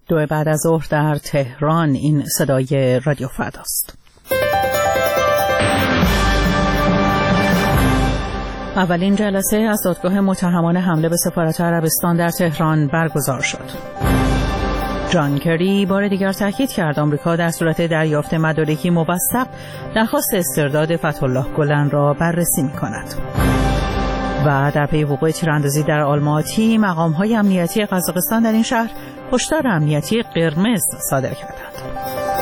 2 بعد از ظهر در تهران. این صدای رادیو فرداست. اولین جلسه از دادگاه متهمان حمله به سفارت عربستان در تهران برگزار شد. جان کری بار دیگر تاکید کرد آمریکا در صورت دریافت مدارکی موثق درخواست استرداد فتح‌الله گلن را بررسی می‌کند. و در پی وقوع تیراندازی در آلماتی، مقام‌های امنیتی قزاقستان در این شهر هشدار امنیتی قرمز صادر کردند.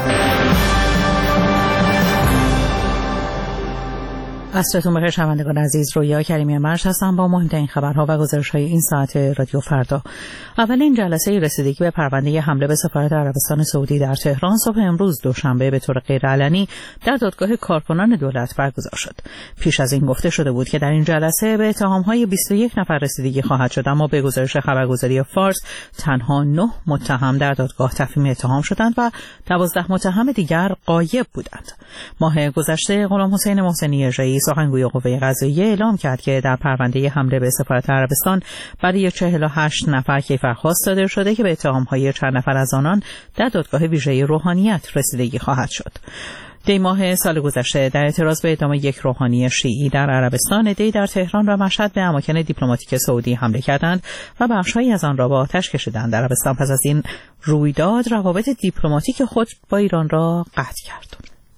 عصرتون بخیر شنوندگان عزیز، رویا کریمی مرش هستم با مهمترین خبرها و گزارش‌های این ساعت رادیو فردا. اولین جلسه رسیدگی به پرونده حمله به سفارت عربستان سعودی در تهران صبح امروز دوشنبه به طور غیرعلنی در دادگاه کارکنان دولت برگزار شد. پیش از این گفته شده بود که در این جلسه به اتهام‌های 21 نفر رسیدگی خواهد شد، اما به گزارش خبرگزاری فارس تنها 9 متهم در دادگاه تفهیم اتهام شدند و 12 متهم دیگر غایب بودند. ماه گذشته غلام حسین محسنی رئیس سخنگوی قوه قضاییه اعلام کرد که در پرونده حمله به سفارت عربستان برای 48 نفر کیفرخواست صادر شده که به اتهام‌های چند نفر از آنان در دادگاه ویژه روحانیت رسیدگی خواهد شد. دی ماه سال گذشته در اعتراض به اعدام یک روحانی شیعی در عربستان، عده‌ای در تهران و مشهد به اماکن دیپلماتیک سعودی حمله کردند و بخش‌هایی از آن را با آتش کشیدند. عربستان پس از این رویداد روابط دیپلماتیک خود با ایران را قطع کرد.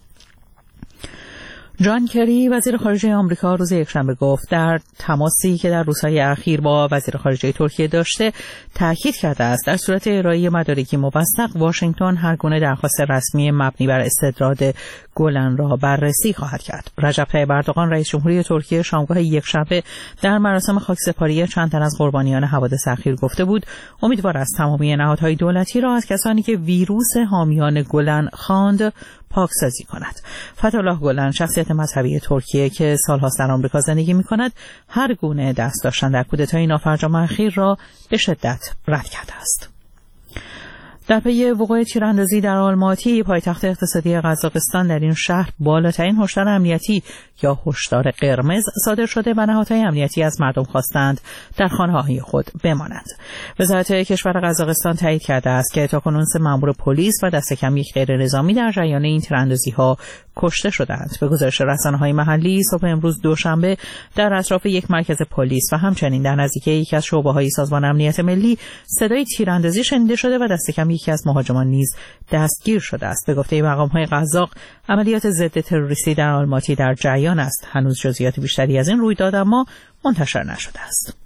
جان کری وزیر خارجه آمریکا روز یکشنبه گفت در تماسی که در روزهای اخیر با وزیر خارجه ترکیه داشته تاکید کرده است در صورت ارائه مدارکی موثق واشنگتن هر گونه درخواست رسمی مبنی بر استرداد گلن را بررسی خواهد کرد. رجب طیب اردوغان رئیس جمهوری ترکیه شامگاه یکشنبه در مراسم خاکسپاری چند تن از قربانیان حوادث اخیر گفته بود امیدوار است تمامی نهادهای دولتی را از کسانی که ویروس حامیان گلن خواند پاکسازی کند. فتح‌الله گلن شخصیت مذهبی ترکیه که سال‌هاست در آمریکا زندگی می‌کند هر گونه دست داشتن در کودتای نافرجام اخیر را به شدت رد کرده است. در پی وقوع تیراندازی در آلماتی، پایتخت اقتصادی قزاقستان، در این شهر بالاترین هشدار امنیتی یا هشدار قرمز صادر شده و نهادهای امنیتی از مردم خواستند در خانه‌های خود بمانند. وزارت کشور قزاقستان تایید کرده است که تاکنون 3 مأمور پلیس و دست کم یک غیر نظامی در جریان این تیراندازی‌ها کشته شدند. به گزارش رسانه‌های محلی، صبح امروز دوشنبه در اطراف یک مرکز پلیس و همچنین در نزدیکی یکی از شعبه‌های سازمان امنیت ملی صدای تیراندازی شنیده شده و دست کم یکی از مهاجمان نیز دستگیر شده است. به گفته مقام‌های قزاق، عملیات ضد تروریستی در آلماتی در جریان است. هنوز جزئیات بیشتری از این رویداد اما منتشر نشده است.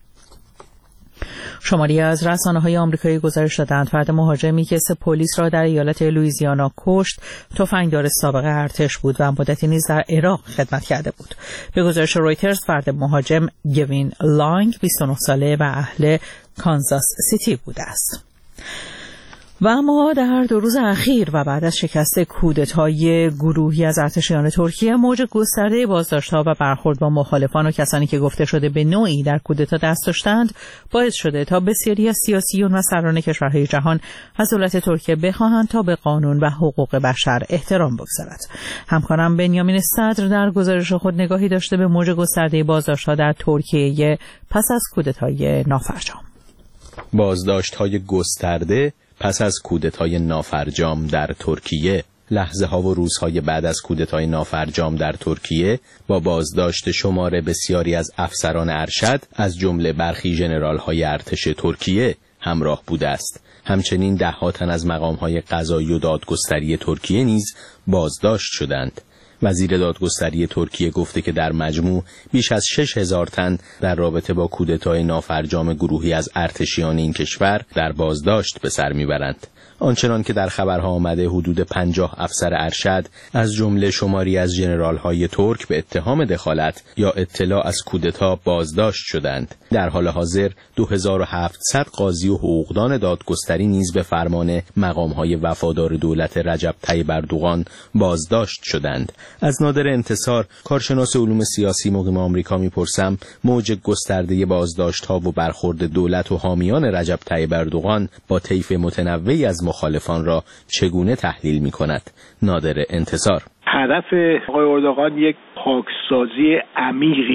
شماری از رسانه‌های آمریکایی گزارش دادند فرد مهاجمی که 3 پلیس را در ایالت لوئیزیانا کشت، تفنگدار سابق ارتش بود و مدتی نیز در عراق خدمت کرده بود. به گزارش رویترز فرد مهاجم گوین لانگ 29 ساله و اهل کانزاس سیتی بوده است. و اما در 2 روز اخیر و بعد از شکست کودتای گروهی از ارتشیان ترکیه، موج گسترده بازداشت‌ها و برخورد با مخالفان و کسانی که گفته شده به نوعی در کودتا دست داشتند باعث شده تا بسیاری از سیاسیون و سران کشورهای جهان از دولت ترکیه بخواهند تا به قانون و حقوق بشر احترام بگذارد. همکارم بنیامین صدر در گزارش خود نگاهی داشته به موج گسترده بازداشت‌ها در ترکیه پس از کودتای نافرجام. بازداشت‌های گسترده پس از کودتای نافرجام در ترکیه. لحظه ها و روزهای بعد از کودتای نافرجام در ترکیه با بازداشت شمار بسیاری از افسران ارشد از جمله برخی ژنرال های ارتش ترکیه همراه بوده است. همچنین 10 تن از مقام های قضایی و دادگستری ترکیه نیز بازداشت شدند. وزیر دادگستری ترکیه گفته که در مجموع بیش از 6000 تن در رابطه با کودتای نافرجام گروهی از ارتشیان این کشور در بازداشت به سر میبرند. آنچنان که در خبرها آمده حدود 50 افسر ارشد از جمله شماری از ژنرال‌های ترک به اتهام دخالت یا اطلاع از کودتا بازداشت شدند. در حال حاضر 2700 قاضی و حقوقدان دادگستری نیز به فرمان مقام‌های وفادار دولت رجب طیب اردوغان بازداشت شدند. از نادر انتصار، کارشناس علوم سیاسی مقیم آمریکا میپرسم موج گسترده بازداشت‌ها و برخورد دولت و حامیان رجب طیب اردوغان با طیف متنوعی از مخالفان را چگونه تحلیل می‌کند؟ نادر انتصار: هدف آقای اردوغان یک پاکسازی عمیقیه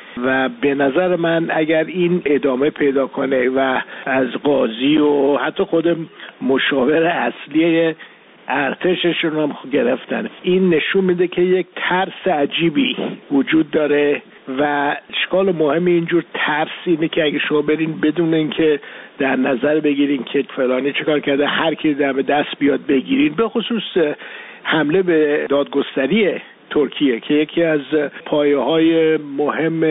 و به نظر من اگر این ادامه پیدا کنه و از قاضی و حتی خود مشاور اصلی ارتششون هم گرفتن، این نشون میده که یک ترس عجیبی وجود داره و اشکال مهمی اینجور ترس اینه که اگه شما برین بدون اینکه در نظر بگیرین که فلانی چیکار کرده هر کی دم دست بیاد بگیرین، به خصوص حمله به دادگستری ترکیه که یکی از پایه‌های مهم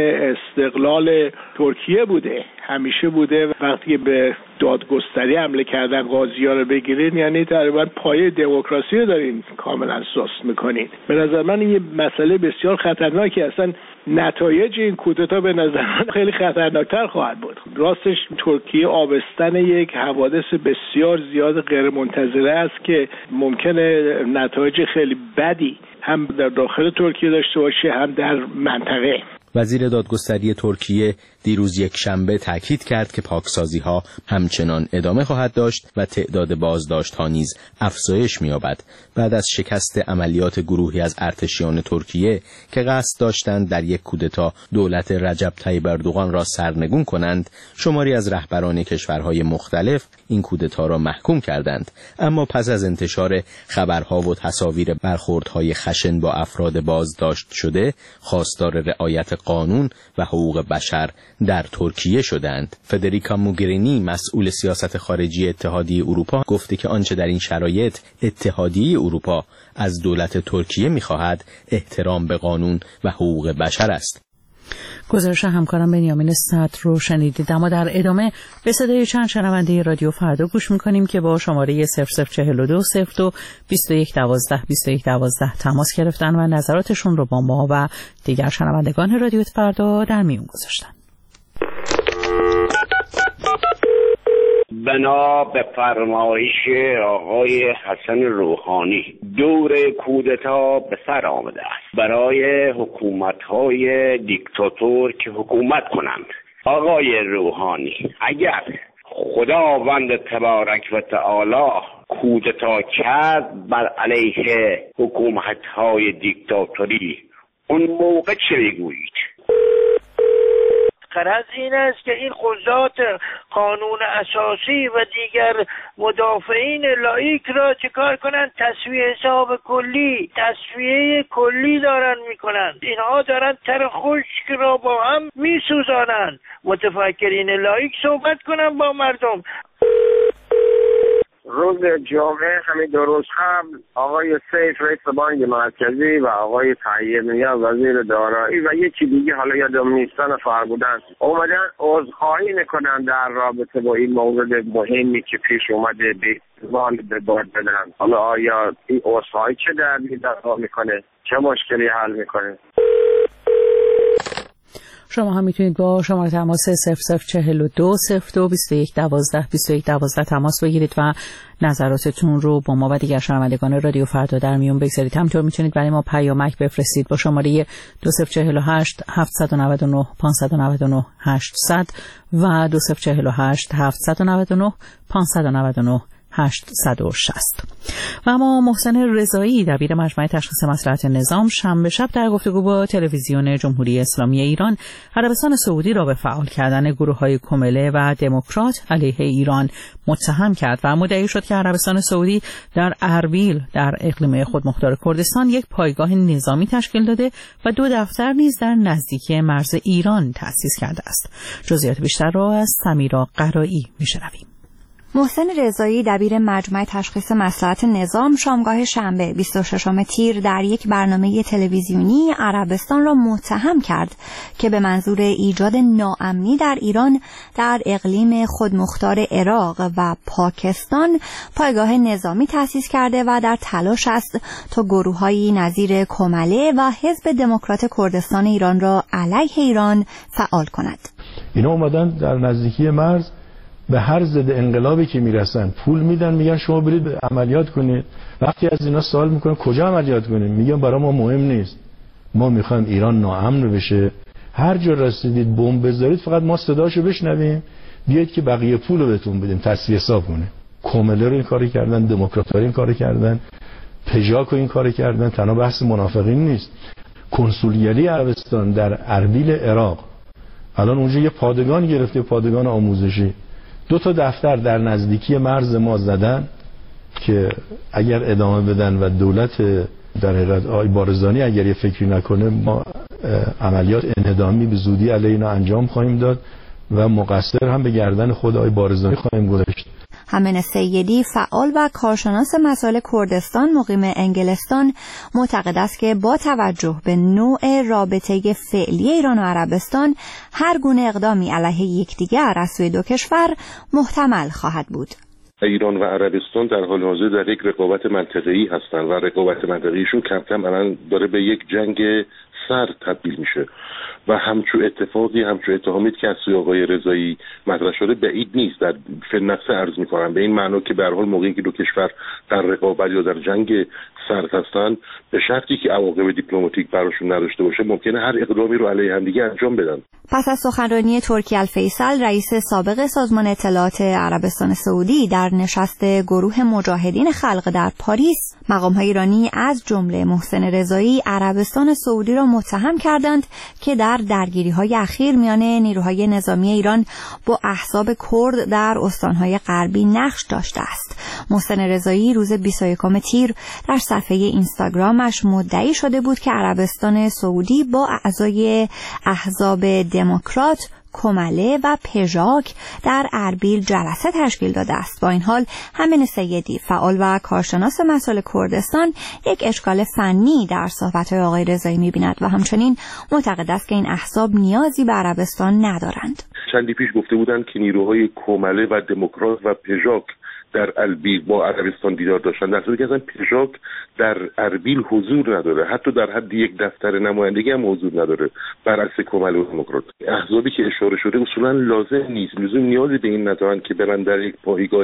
استقلال ترکیه بوده، همیشه بوده. وقتی به دادگستری حمله کردن قاضی‌ها رو بگیرین یعنی تقریبا پایه دموکراسی رو دارین کاملا سست میکنین. به نظر من این یه مسئله بسیار خطرناکی، اصلا نتایج این کودتا به نظر من خیلی خطرناکتر خواهد بود. راستش ترکیه آبستن یک حوادث بسیار زیاد غیر منتظره است که ممکنه نتایج خیلی بدی هم در داخل ترکیه داشته باشه هم در منطقه. وزیر دادگستری ترکیه دیروز یک شنبه تاکید کرد که پاکسازی‌ها همچنان ادامه خواهد داشت و تعداد بازداشت‌ها نیز افزایش می‌یابد. بعد از شکست عملیات گروهی از ارتشیان ترکیه که قصد داشتند در یک کودتا دولت رجب طیب اردوغان را سرنگون کنند، شماری از رهبران کشورهای مختلف این کودتا را محکوم کردند. اما پس از انتشار خبرها و تصاویر برخوردهای خشن با افراد بازداشت شده، خواستار رعایت قانون و حقوق بشر در ترکیه شدند. فدریکا موگرینی مسئول سیاست خارجی اتحادیه اروپا گفته که آنچه در این شرایط اتحادیه اروپا از دولت ترکیه می‌خواهد احترام به قانون و حقوق بشر است. گزارش همکارم بنیامین صدر رو شنیدید. اما در ادامه به صدای چند شنونده رادیو فردا گوش میکنیم که با شماره 0042 02 21 12 21 12 تماس گرفتن و نظراتشون رو با ما و دیگر شنوندگان رادیو فردا در میون گذاشتن. بنا به فرمایش آقای حسن روحانی دور کودتا به سر آمده است برای حکومت‌های دیکتاتور که حکومت کنند. آقای روحانی، اگر خداوند تبارک و تعالی کودتا کرد بر علیه حکومت‌های دیکتاتوری، اون موقع چه میگویید؟ غرض این است که این قضات قانون اساسی و دیگر مدافعین لایک را چکار کنند؟ تصفیه حساب کلی، تصفیه کلی دارن میکنند. اینها دارن تر خشک را با هم میسوزانند. متفکرین لایک صحبت کنن با مردم. روز جمعه همین 2 روز قبل آقای سیف رئیس بانک مرکزی و آقای طیب نیاز وزیر دارایی و یکی دیگه حالا یادم نیستن فرمودن اومدن عذرخواهی میکنن در رابطه با این مورد مهمی که پیش اومده به وال به باد بدن. حالا آیا این عذرخواهی چه دردی دفاع میکنه؟ چه مشکلی حل میکنه؟ شما هم میتونید با شماره تماس 0042 02 21 12 21 12 تماس بگیرید و نظراتتون رو با ما و دیگر شنوندگان رادیو فردا در میون بگذارید. همینطور میتونید برای ما پیامک بفرستید با شماره 2048 799 599 800 و 2048 799 599 860. و اما محسن رضایی دبیر مجمع تشخیص مصلحت نظام شنبه شب در گفتگو با تلویزیون جمهوری اسلامی ایران عربستان سعودی را به فعال کردن گروه‌های کمله و دموکرات علیه ایران متهم کرد و مدعی شد که عربستان سعودی در اربیل در اقلیم خودمختار کردستان یک پایگاه نظامی تشکیل داده و 2 دفتر نیز در نزدیکی مرز ایران تأسیس کرده است. جزئیات بیشتر را از سمیرا قرایی می‌شنویم. محسن رضایی دبیر مجمع تشخیص مصلحت نظام شامگاه شنبه 26 تیر در یک برنامه تلویزیونی عربستان را متهم کرد که به منظور ایجاد ناامنی در ایران در اقلیم خودمختار عراق و پاکستان پایگاه نظامی تأسیس کرده و در تلاش است تا گروه‌هایی نظیر کمله و حزب دموکرات کردستان ایران را علیه ایران فعال کند. اینا اومدن در نزدیکی مرز به هر ضد انقلابی که میرسن پول میدن، میگن شما برید عملیات کنید. وقتی از اینا سوال میکنن کجا عملیات کنیم، میگن برای ما مهم نیست، ما میخوایم ایران ناامن بشه، هر جا رسیدید بمب بذارید فقط ما صداشو بشنویم، بیاید که بقیه پولو بهتون بدیم تصفیه حساب کنه. کمله رو این کارو کردن، دموکرات‌ها این کارو کردن، پژاک این کارو کردن. تنها بحث منافقین نیست. کنسولگری عربستان در اربیل عراق الان اونجا یه پادگان گرفته، پادگان آموزشی. 2 تا دفتر در نزدیکی مرز ما زدن که اگر ادامه بدن و دولت در حقیقت آقای بارزانی اگر یه فکری نکنه، ما عملیات انهدامی به زودی علیه اینا انجام خواهیم داد و مقصر هم به گردن خود آقای بارزانی خواهیم گذاشت. همین سیدی، فعال و کارشناس مسائل کردستان مقیم انگلستان، معتقد است که با توجه به نوع رابطه فعلی ایران و عربستان، هر گونه اقدامی علیه یکدیگر از سوی دو کشور محتمل خواهد بود. ایران و عربستان در حال حاضر در یک رقابت منطقه‌ای هستند و رقابت منطقه‌ایشون کم کم الان داره به یک جنگ سرد تبدیل میشه و همچو اتفاقی، همچو اتهامی که از سوی آقای رضایی مطرح شده بعید نیست. در فنفسه عرض میکنم به این معنی که به هر حال موقعی که دو کشور در رقابت یا در جنگ سرد هستن، به شرطی که عواقب دیپلماتیک براشون نداشته باشه، ممکنه هر اقدامی رو علیه همدیگه انجام بدن. پس از سخنرانی ترکی الفیصل، رئیس سابق سازمان اطلاعات عربستان سعودی در نشست گروه مجاهدین خلق در پاریس، مقام‌های ایرانی از جمله محسن رضایی عربستان سعودی را متهم کردند که در درگیری‌های اخیر میان نیروهای نظامی ایران با احزاب کرد در استان‌های غربی نقش داشته است. محسن رضایی روز 21 تیر در صفحه اینستاگرامش مدعی شده بود که عربستان سعودی با اعضای احزاب دموکرات، کمله و پژاک در اربیل جلسه تشکیل داده است. با این حال همین سیدی، فعال و کارشناس مسائل کردستان، یک اشکال فنی در صحبت‌های آقای رضایی می‌بیند و همچنین معتقد است که این احزاب نیازی به عربستان ندارند. چندی پیش گفته بودند که نیروهای کمله و دموکرات و پژاک در اربیل با عربستان دیدار داشتن، در صورتی که اصلا پژاک در اربیل حضور نداره، حتی در حد یک دفتر نمایندگی هم حضور نداره، برعکس کمله و دموکرات. احزابی که اشاره شده اصولا لازم نیست، لزوم نیازی به این ندارن که برن در یک پایگاه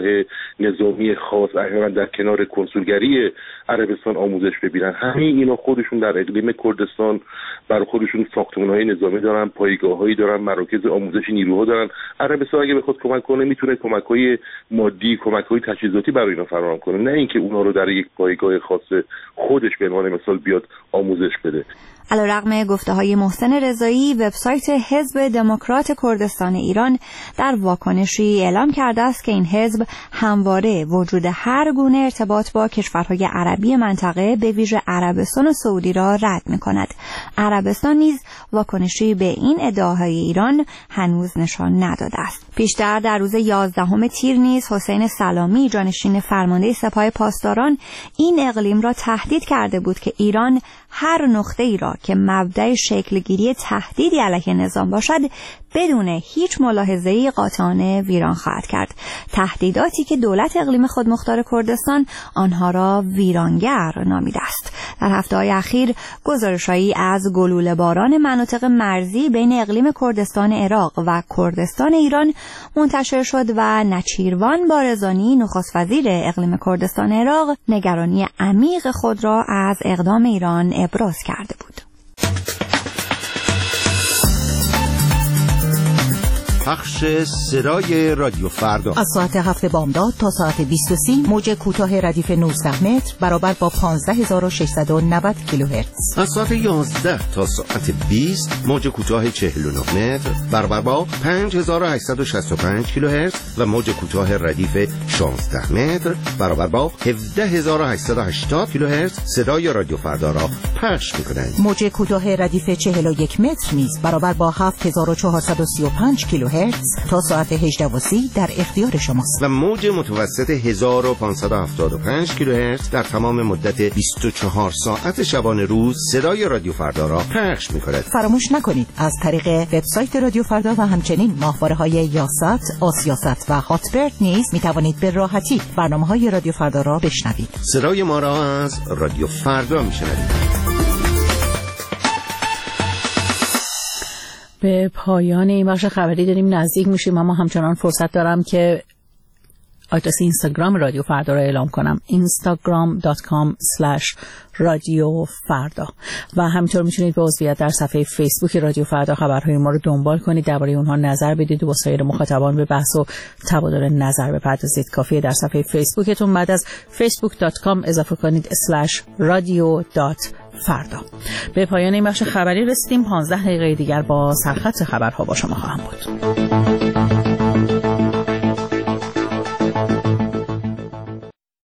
نظامی خاص، احیانا در کنار کنسولگری عربستان آموزش ببینن. همه اینا خودشون در اقلیم کردستان برای خودشون ساختمان‌های نظامی دارن، پایگاه‌هایی دارن، مراکز آموزشی نیروها دارن. عربستان اگه بخواد کمک کنه میتونه کمک‌های مادی، کمک‌های تجهیزاتی برای اینا فراهم کنه، نه اینکه اونها رو در یک پایگاه خاص خودش به عنوان مثال بیاد آموزش بده. علیرغم گفته‌های محسن رضایی، وبسایت حزب دموکرات کردستان ایران در واکنشی اعلام کرده است که این حزب همواره وجود هر گونه ارتباط با کشورهای عربی منطقه به ویژه عربستان و سعودی را رد می‌کند. عربستان نیز واکنشی به این ادعاهای ایران هنوز نشان نداده است. پیشتر در روز 11 تیر نیز حسین سلامی، جانشین فرمانده سپاه پاسداران، این اقلیم را تهدید کرده بود که ایران هر نقطه‌ای را که مبدأ شکلگیری تهدیدی علیه نظام باشد بدون هیچ ملاحظه‌ای قاطعانه ویران خواهد کرد. تهدیداتی که دولت اقلیم خودمختار کردستان آنها را ویرانگر نامیده است. در هفته‌های اخیر گزارش‌هایی از گلوله باران مناطق مرزی بین اقلیم کردستان عراق و کردستان ایران منتشر شد و نچیروان بارزانی، نخست وزیر اقلیم کردستان عراق، نگرانی عمیق خود را از اقدام ایران ابراز کرده بود. پخش صدای رادیو فردا از ساعت 7 بامداد تا ساعت 20:30 موج کوتاه ردیف 19 متر برابر با 15690 کیلوهرتز. از ساعت 11 تا ساعت 20 موج کوتاه 49 متر برابر با 5865 کیلوهرتز و موج کوتاه ردیف 16 متر برابر با 17880 کیلوهرتز صدای رادیو فردا را پخش می‌کنند. موج کوتاه ردیف 41 متر نیز برابر با 7435 کیلوهرتز تا ساعت 18:30 در اختیار شماست. و موج متوسط 1575 کیلوهرتز در تمام مدت 24 ساعت شبانه روز صدای رادیو فردا را پخش می‌کند. فراموش نکنید از طریق وبسایت رادیو فردا و همچنین ماهواره‌های یاست، آسیاست و هاتبرد نیز می‌توانید به راحتی برنامه‌های رادیو فردا را بشنوید. صدای ما را از رادیو فردا می‌شنوید. به پایان این بخش خبری داریم نزدیک میشیم، اما همچنان فرصت دارم که آدرس اینستاگرام رادیو فردا را اعلام کنم، instagram.com/رادیو فردا. و همینطور میتونید به عضویت در صفحه فیسبوک رادیو فردا خبرهای ما رو دنبال کنید، درباره اونها نظر بدید و با سایر مخاطبان به بحث و تبادل نظر بپردازید. کافیه در صفحه فیسبوکتون بعد از facebook.com اضافه کنید /radio.فردا. به پایان این بخش خبری رسیدیم. 15 دقیقه دیگر با سرخط خبرها با شما خواهم بود.